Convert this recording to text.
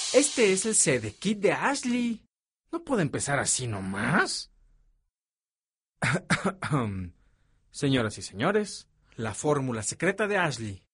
Este es el CD Kit de Ashley. No puede empezar así nomás. Señoras y señores, la fórmula secreta de Ashley.